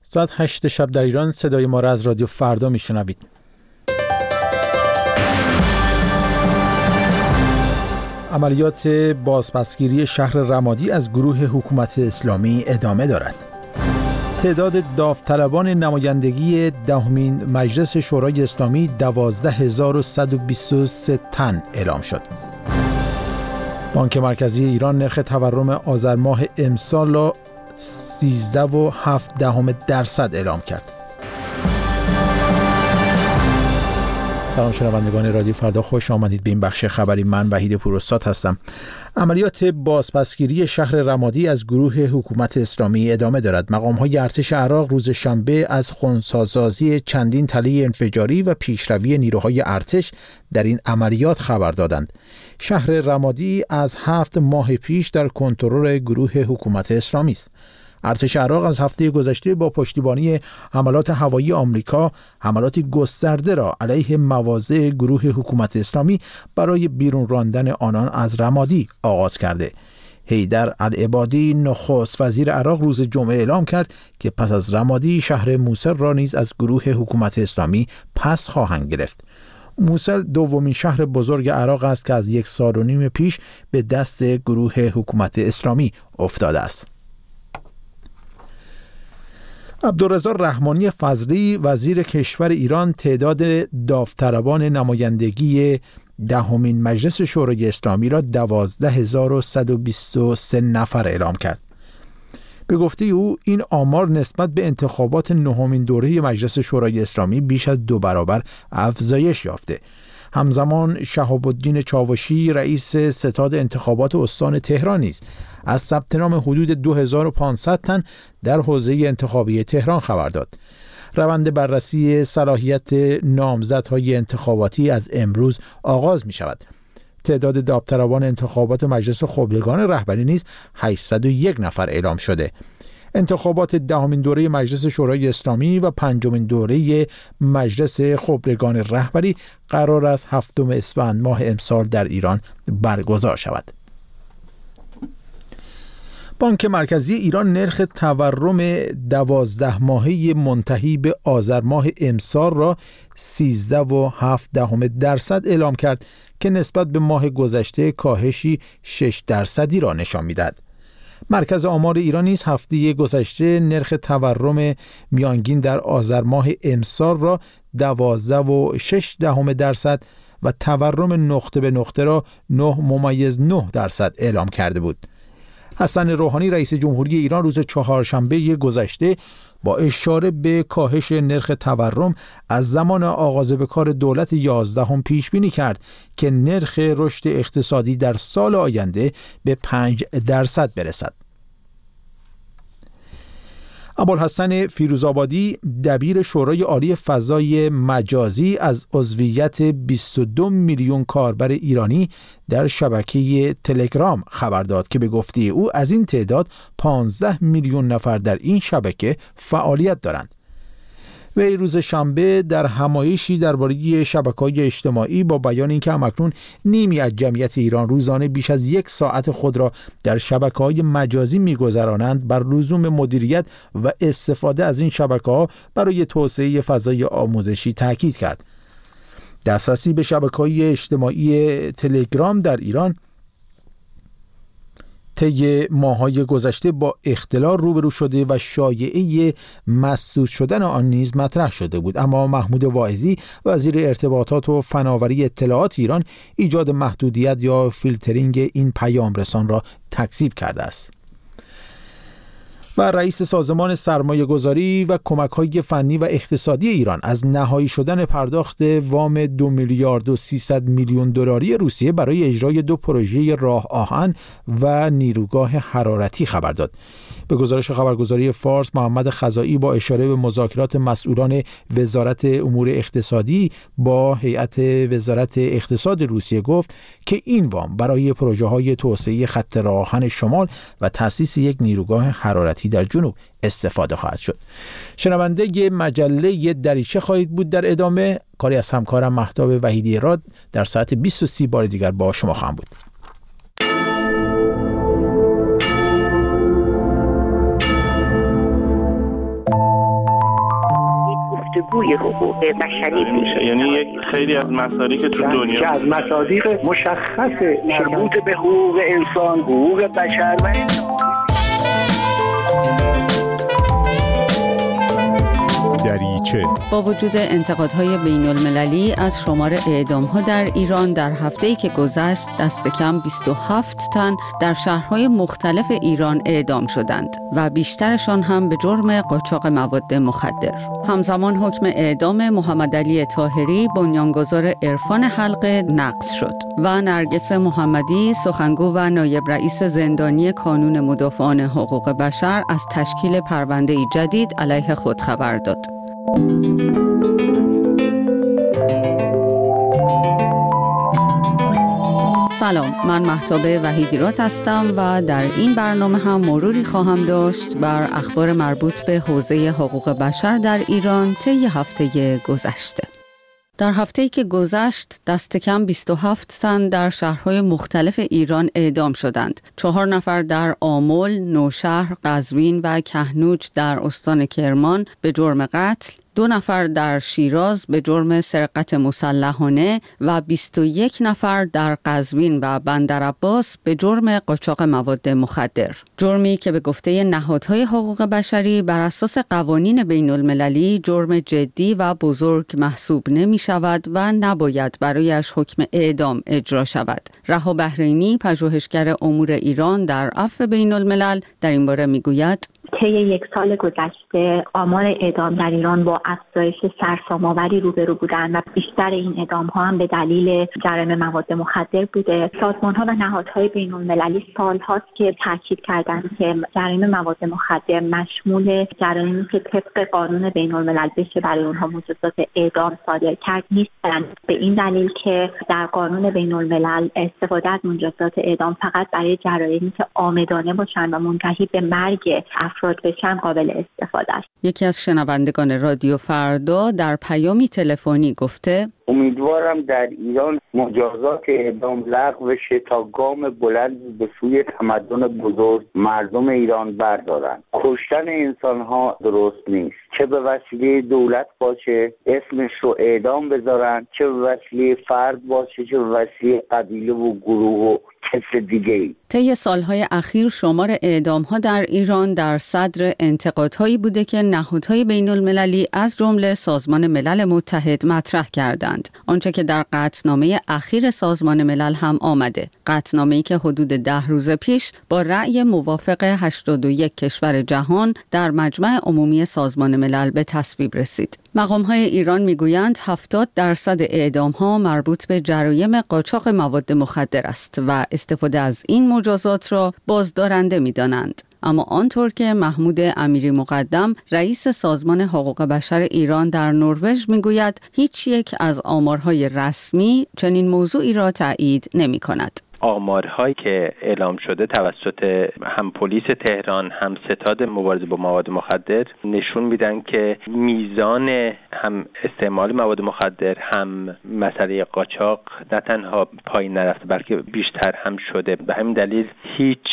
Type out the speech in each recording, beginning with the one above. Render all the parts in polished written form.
ساعت 8 شب در ایران. صدای ما را از رادیو فردا میشنوید. عملیات بازپسگیری شهر رمادی از گروه حکومت اسلامی ادامه دارد. تعداد داوطلبان نمایندگی دهمین مجلس شورای اسلامی 12123 تن اعلام شد. بانک مرکزی ایران نرخ تورم آذر ماه امسال را 13.7% اعلام کرد. سلام شنوندگان رادیو فردا، خوش آمدید به این بخش خبری. من وحید پوراستاد هستم. عملیات بازپسگیری شهر رمادی از گروه حکومت اسلامی ادامه دارد. مقام‌های ارتش عراق روز شنبه از خنثی‌سازی چندین تله انفجاری و پیشروی نیروهای ارتش در این عملیات خبر دادند. شهر رمادی از 7 ماه پیش در کنترل گروه حکومت اسلامی است. ارتش عراق از هفته گذشته با پشتیبانی حملات هوایی آمریکا حملاتی گسترده را علیه مواضع گروه حکومت اسلامی برای بیرون راندن آنان از رمادی آغاز کرده. حیدر العبادی نخست وزیر عراق روز جمعه اعلام کرد که پس از رمادی شهر موصل را نیز از گروه حکومت اسلامی پس خواهند گرفت. موصل دومین شهر بزرگ عراق است که از 1.5 سال پیش به دست گروه حکومت اسلامی افتاده است. عبدالرضا رحمانی فضلی وزیر کشور ایران تعداد داوطلبان نمایندگی دهمین مجلس شورای اسلامی را 12123 نفر اعلام کرد. به گفته او این آمار نسبت به انتخابات نهمین دوره مجلس شورای اسلامی بیش از 2 برابر افزایش یافته. همزمان شهاب الدین چاوشی رئیس ستاد انتخابات استان تهران نیز از ثبت نام حدود 2500 تن در حوزه انتخابی تهران خبر داد. روند بررسی صلاحیت نامزدهای انتخاباتی از امروز آغاز می شود. تعداد داوطلبان انتخابات مجلس خبرگان رهبری نیز 801 نفر اعلام شده. انتخابات دهمین دوره مجلس شورای اسلامی و 5مین دوره مجلس خبرگان رهبری قرار است 7 اسفند ماه امسال در ایران برگزار شود. بانک مرکزی ایران نرخ تورم 12 ماهه منتهی به آذر ماه امسال را 13.7% اعلام کرد که نسبت به ماه گذشته کاهشی 6% را نشان می‌دهد. مرکز آمار ایران نیز هفته گذشته نرخ تورم میانگین در آذر ماه امسال را 12.6% و تورم نقطه به نقطه را 9.9% اعلام کرده بود. حسن روحانی رئیس جمهوری ایران روز چهارشنبه گذشته با اشاره به کاهش نرخ تورم از زمان آغاز به کار دولت 11 پیش بینی کرد که نرخ رشد اقتصادی در سال آینده به 5% برسد. ابوالحسن فیروزآبادی دبیر شورای عالی فضای مجازی از عضویت 22 میلیون کاربر ایرانی در شبکه تلگرام خبر داد که به گفته او از این تعداد 15 میلیون نفر در این شبکه فعالیت دارند. وی روز شنبه در همایشی درباره شبکه‌های اجتماعی با بیان اینکه همکنون نیمی از جمعیت ایران روزانه بیش از 1 ساعت خود را در شبکه‌های مجازی می‌گذرانند بر لزوم مدیریت و استفاده از این شبکه‌ها برای توسعه فضای آموزشی تاکید کرد. دسترسی به شبکه‌های اجتماعی تلگرام در ایران طی ماه‌های گذشته با اختلال روبرو شده و شایعه مسدود شدن آن نیز مطرح شده بود، اما محمود واعظی وزیر ارتباطات و فناوری اطلاعات ایران ایجاد محدودیت یا فیلترینگ این پیام رسان را تکذیب کرده است. و رئیس سازمان سرمایه‌گذاری و کمک‌های فنی و اقتصادی ایران از نهایی شدن پرداخت وام 2 میلیارد و 300 میلیون دلاری روسیه برای اجرای 2 پروژه راه آهن و نیروگاه حرارتی خبر داد. به گزارش خبرگزاری فارس، محمد خزائی با اشاره به مذاکرات مسئولان وزارت امور اقتصادی با هیئت وزارت اقتصاد روسیه گفت که این وام برای پروژه‌های توسعه خط راه آهن شمال و تأسیس یک نیروگاه حرارتی در جنوب استفاده خواهد شد. شنونده مجله دریچه خواهید بود. در ادامه کاری از همکارم مهتاب وحیدی راد در ساعت 20:30 بار دیگر با شما خواهم بود. الگوی حقوق بشری میشه. یعنی یک خیلی از مصادیق که تو دنیا که از مصادیق مشخص مربوط به حقوق انسان، حقوق بشر و دریچه. با وجود انتقادهای بین المللی از شمار اعدام‌ها در ایران در هفته‌ای که گذشت دست کم 27 تن در شهرهای مختلف ایران اعدام شدند و بیشترشان هم به جرم قاچاق مواد مخدر. همزمان حکم اعدام محمدعلی طاهری بنیانگذار عرفان حلقه نقض شد و نرگس محمدی سخنگو و نایب رئیس زندانی کانون مدافعان حقوق بشر از تشکیل پرونده‌ای جدید علیه خود خبر داد. سلام، من مهتاب وحیدیرات هستم و در این برنامه هم مروری خواهم داشت بر اخبار مربوط به حوزه حقوق بشر در ایران طی هفته گذشته. در هفته‌ای که گذشت دست کم 27 تن در شهرهای مختلف ایران اعدام شدند. 4 نفر در آمل، نوشهر، قزوین و کهنوج در استان کرمان به جرم قتل، 2 نفر در شیراز به جرم سرقت مسلحانه و 21 نفر در قزوین و بندرعباس به جرم قاچاق مواد مخدر. جرمی که به گفته نهادهای حقوق بشری بر اساس قوانین بین المللی جرم جدی و بزرگ محسوب نمی شود و نباید برایش حکم اعدام اجرا شود. رها بحرینی، پژوهشگر امور ایران در عفو بین الملل، در این باره می گوید: طی یک سال گذشته آمار اعدام در ایران با افزایش سرسام‌آوری روبرو بودند و بیشتر این اعدام‌ها هم به دلیل جرایم مواد مخدر بوده. سازمان‌ها و نهادهای بین‌المللی سال‌هاست که تاکید کردند که جرایم مواد مخدر مشمول جرایمی که طبق قانون بین‌الملل بشه برای اونها مجازات اعدام صادر کرد نیستند. به این دلیل که در قانون بین‌الملل استفاده از مجازات اعدام فقط برای جرایمی که عامدانه باشند و منتهی به مرگ افراد بشن قابل استفاده است. یکی از شنوندگان رادیو فردا در پیامی تلفنی گفته: امیدوارم در ایران مجازات اعدام لغو بشه تا گام بلند به سوی تمدن بزرگ مردم ایران بردارن. کشتن انسان‌ها درست نیست، چه به وسیله دولت باشه اسمش رو اعدام بذارن، چه به وسیله فرد باشه، چه به وسیله قبیله و گروه و کس دیگه‌ای. طی سالهای اخیر شمار اعدام‌ها در ایران در صدر انتقادهایی بوده که نهادهای بین‌المللی از جمله سازمان ملل متحد مطرح کردند. آنچه که در قطعنامه اخیر سازمان ملل هم آمده. قطعنامه‌ای که حدود 10 روز پیش با رأی موافق 81 کشور جهان در مجمع عمومی سازمان ملل به تصویب رسید. مقام‌های ایران می‌گویند 70% اعدام‌ها مربوط به جرایم قاچاق مواد مخدر است و استفاده از این مجازات را بازدارنده می‌دانند. اما آنطور که محمود امیری مقدم رئیس سازمان حقوق بشر ایران در نروژ می‌گوید هیچ یک از آمارهای رسمی چنین موضوعی را تایید نمی‌کند. آمارهایی که اعلام شده توسط هم پلیس تهران هم ستاد مبارزه با مواد مخدر نشون میدن که میزان هم استعمال مواد مخدر هم مسئله قاچاق نه تنها پایین نرفته بلکه بیشتر هم شده. به همین دلیل هیچ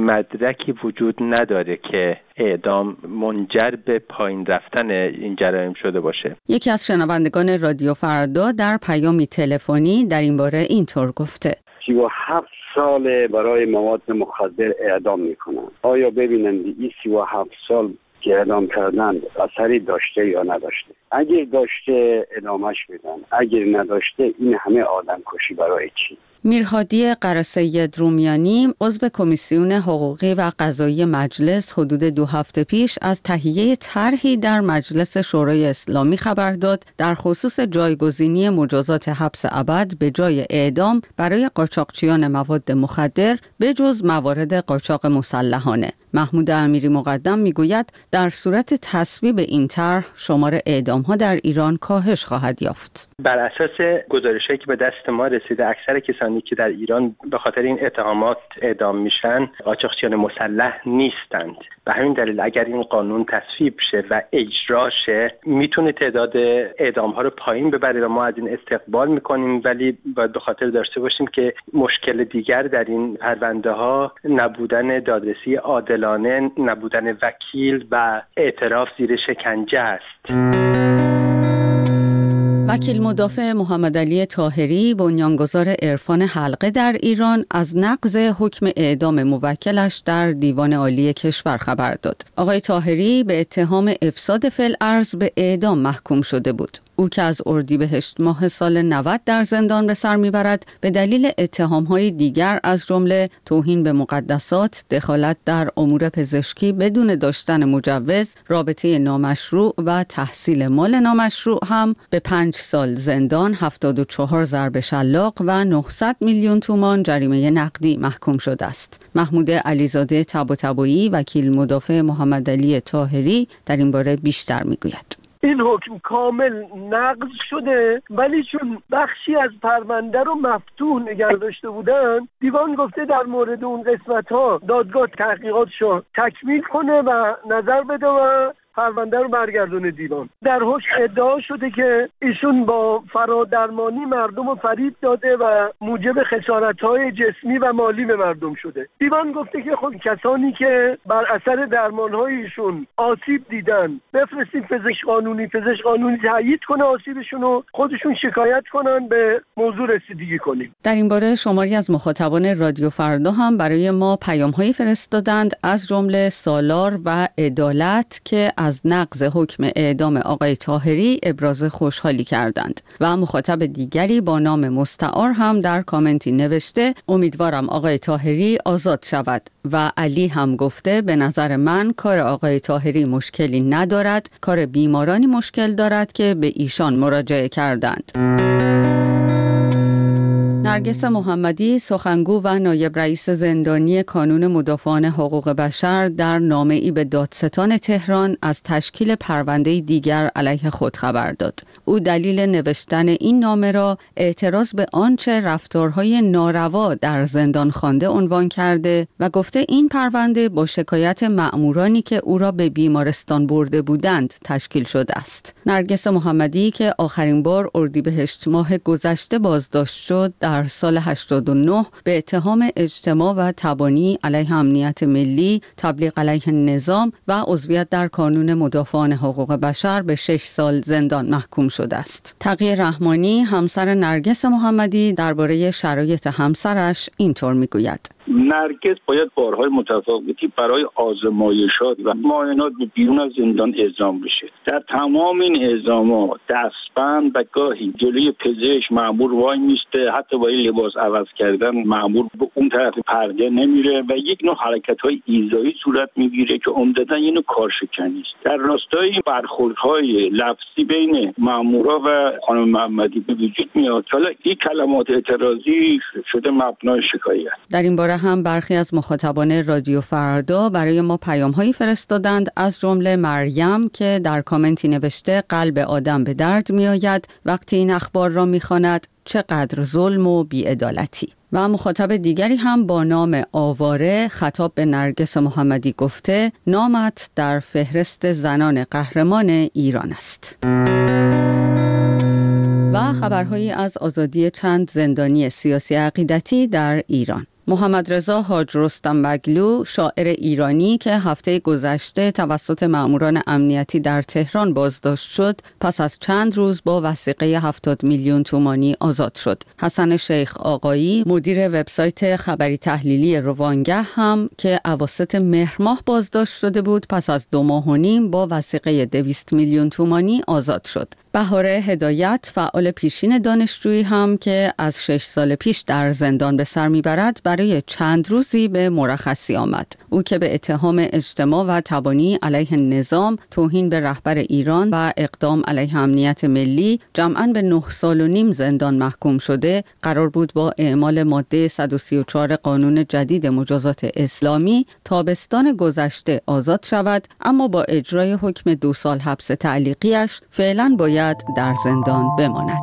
مدرکی وجود نداره که اعدام منجر به پایین رفتن این جرایم شده باشه. یکی از شنوندگان رادیو فردا در پیامی تلفنی در این باره اینطور گفته: 37 سال برای مواد مخدر اعدام میکنن. آیا ببینند این 37 سال که اعدام کردن اثری داشته یا نداشته؟ اگر داشته ادامهش میدن، اگر نداشته این همه آدم کشی برای چی؟ میرهادی قره‌سید رومیانی عضو کمیسیون حقوقی و قضایی مجلس حدود 2 هفته پیش از تهیه طرحی در مجلس شورای اسلامی خبر داد در خصوص جایگزینی مجازات حبس ابد به جای اعدام برای قاچاقچیان مواد مخدر به جز موارد قاچاق مسلحانه. محمود امیری مقدم میگوید در صورت تصویب این طرح شمار اعدام‌ها در ایران کاهش خواهد یافت. بر اساس گزارشی که به دست ما رسیده اکثر کسانی که در ایران به خاطر این اتهامات اعدام میشن قاچاقچیان مسلح نیستند. به همین دلیل اگر این قانون تصویب شه و اجرا شه میتونه تعداد اعدام‌ها رو پایین ببره و ما از این استقبال میکنیم، ولی باید به خاطر داشته باشیم که مشکل دیگر در این پرونده‌ها نبودن دادرسی عادلانه، نبودن وکیل و اعتراف زیر شکنجه است. وکیل مدافع محمد علی طاهری، بنیانگذار عرفان حلقه در ایران، از نقض حکم اعدام موکلش در دیوان عالی کشور خبر داد. آقای طاهری به اتهام افساد فی الارض به اعدام محکوم شده بود. او که از اردیبهشت ماه سال 90 در زندان به سر میبرد به دلیل اتهام‌های دیگر از جمله توهین به مقدسات، دخالت در امور پزشکی بدون داشتن مجوز، رابطه نامشروع و تحصیل مال نامشروع هم به 5 سال زندان، 74 ضرب شلاق و 900 میلیون تومان جریمه نقدی محکوم شده است. محمود علیزاده طباطبایی، وکیل مدافع محمد علی طاهری، در این باره بیشتر میگوید. این حکم کامل نقض شده، ولی چون بخشی از پرونده رو مفتوح نگه داشته بودن، دیوان گفته در مورد اون قسمت‌ها دادگاه تحقیقاتشو تکمیل کنه و نظر بده و پرونده رو برگردونه دیوان. در حکم ادعا شده که ایشون با فرادرمانی مردم رو فریب داده و موجب خسارت‌های جسمی و مالی به مردم شده. دیوان گفته که خب کسانی که بر اثر درمان‌های ایشون آسیب دیدن بفرستیم پزشک قانونی تایید کنه آسیبشون رو، خودشون شکایت کنن، به موضوع رسیدگی کنیم. در این باره شماری از مخاطبان رادیو فردا هم برای ما پیام‌هایی فرستادند، از جمله سالار و عدالت که از نقض حکم اعدام آقای طاهری ابراز خوشحالی کردند و مخاطب دیگری با نام مستعار هم در کامنتی نوشته امیدوارم آقای طاهری آزاد شود و علی هم گفته به نظر من کار آقای طاهری مشکلی ندارد، کار بیمارانی مشکل دارد که به ایشان مراجعه کردند. نرگس محمدی، سخنگو و نایب رئیس زندانی کانون مدافعان حقوق بشر، در نامه‌ای به دادستان تهران از تشکیل پرونده دیگر علیه خود خبر داد. او دلیل نوشتن این نامه را اعتراض به آنچه رفتارهای ناروا در زندان خوانده عنوان کرده و گفته این پرونده با شکایت مأمورانی که او را به بیمارستان برده بودند تشکیل شده است. نرگس محمدی که آخرین بار اردیبهشت ماه گذشته بازداشت شد، در سال 89 به اتهام اجتماع و تبانی علیه امنیت ملی، تبلیغ علیه نظام و عضویت در کانون مدافعان حقوق بشر به 6 سال زندان محکوم شده است. تقی رحمانی، همسر نرگس محمدی، درباره شرایط همسرش اینطور میگوید: نرگس باید بارهای متفاوتی برای آزمایشات و معاینات به بیرون از زندان اعزام بشه. در تمام این اعزامات دستبند و گاهی جلوی پزشک مأمور وای میسته، حتی با لباس عوض کردن مأمور به اون طرف پرده نمیره و یک نوع حرکت‌های ایذایی صورت میگیره که عمدتاً یه نوع کارشکنی است. در راستای برخوردهای لفظی بین مأمورا و خانم محمدی به وجود میاد. حالا این کلمات اعتراضی شده مبنای شکایت. در این باره هم برخی از مخاطبان رادیو فردا برای ما پیام‌هایی فرستادند، از جمله مریم که در کامنتی نوشته قلب آدم به درد میآید وقتی این اخبار را میخواند، چقدر ظلم و بی‌عدالتی. و مخاطب دیگری هم با نام آواره خطاب به نرگس محمدی گفته نامت در فهرست زنان قهرمان ایران است. و خبرهایی از آزادی چند زندانی سیاسی عقیدتی در ایران. محمد رضا حاج رستم بگلو، شاعر ایرانی که هفته گذشته توسط مأموران امنیتی در تهران بازداشت شد، پس از چند روز با وثیقه 70 میلیون تومانی آزاد شد. حسن شیخ آقایی، مدیر وبسایت خبری تحلیلی روانگه هم که اواسط مهر ماه بازداشت شده بود، پس از 2 ماه و نیم با وثیقه 200 میلیون تومانی آزاد شد. بهاره هدایت، فعال پیشین دانشجویی هم که از 6 سال پیش در زندان به سر میبرد، برای چند روزی به مرخصی آمد. او که به اتهام اجتماع و تبانی علیه نظام، توهین به رهبر ایران و اقدام علیه امنیت ملی جمعاً به 9 سال و نیم زندان محکوم شده، قرار بود با اعمال ماده 134 قانون جدید مجازات اسلامی تابستان گذشته آزاد شود، اما با اجرای حکم 2 سال حبس تعلیقیش فعلاً باید در زندان بماند.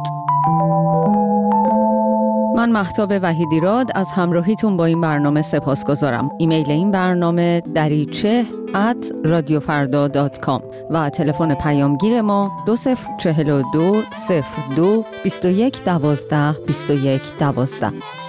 من مهتاب وحیدیراد از همراهیتون با این برنامه سپاسگزارم. ایمیل این برنامه dariche@radiofarda.com و تلفن پیامگیر ما 2042 02 21 12 21 12.